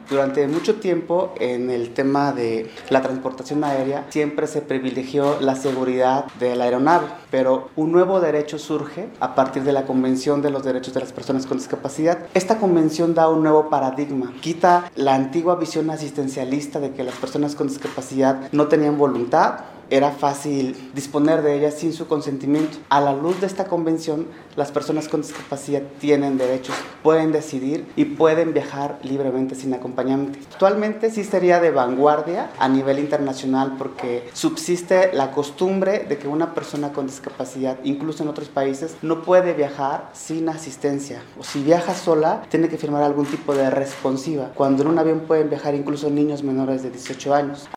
Durante mucho tiempo en el tema de la transportación aérea siempre se privilegió la seguridad de la aeronave, pero un nuevo derecho surge a partir de la Convención de los Derechos de las Personas con Discapacidad. Esta convención da un nuevo paradigma, quita la antigua visión asistencialista de que las personas con discapacidad no tenían voluntad, era fácil disponer de ellas sin su consentimiento. A la luz de esta convención, las personas con discapacidad tienen derechos, pueden decidir y pueden viajar libremente sin acompañante. Actualmente sí sería de vanguardia a nivel internacional porque subsiste la costumbre de que una persona con discapacidad, incluso en otros países, no puede viajar sin asistencia. O si viaja sola, tiene que firmar algún tipo de responsiva, cuando en un avión pueden viajar incluso niños menores de 18 años.